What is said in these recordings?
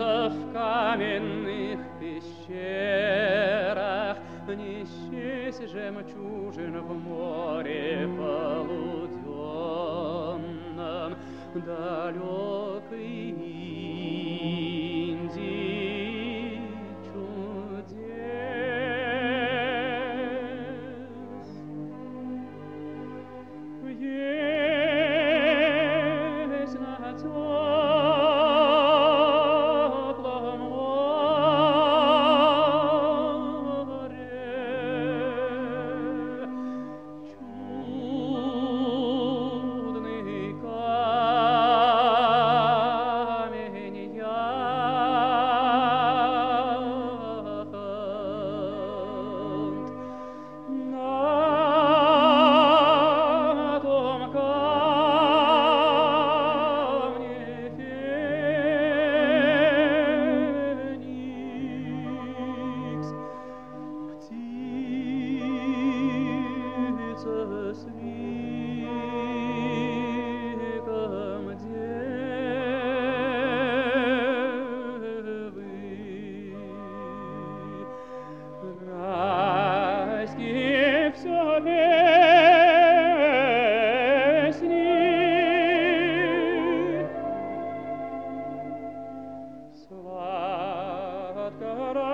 алмазов в каменных пещерах, не счесть жемчужин в море полуденном, далекой Индии чудес. Есть на теплом море чудный камень яхонт. На том камне феникс, птица с ликом девы. Райские всё песни, сладко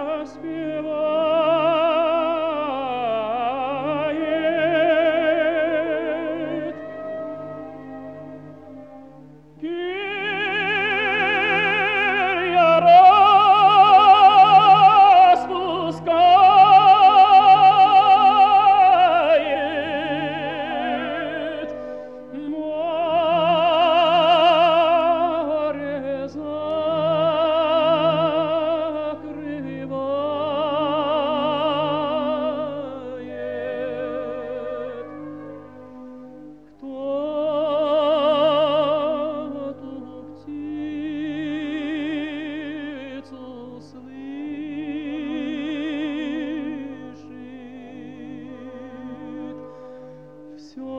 распевает. Перья распускает, море закрывает. Кто ту птицу слышит, всё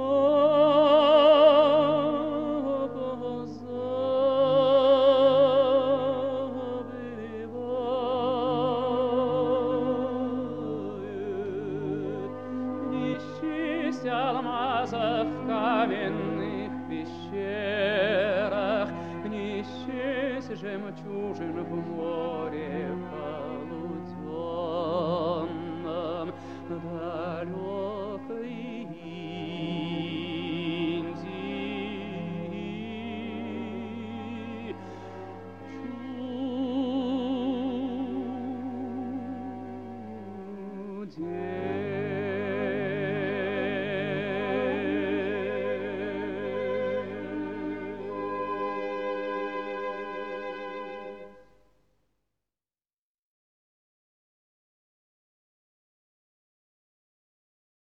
позабывает. Не счесть алмазов в каменных пещерах, не счесть жемчужин в море полуденном, далекой Индии чудес.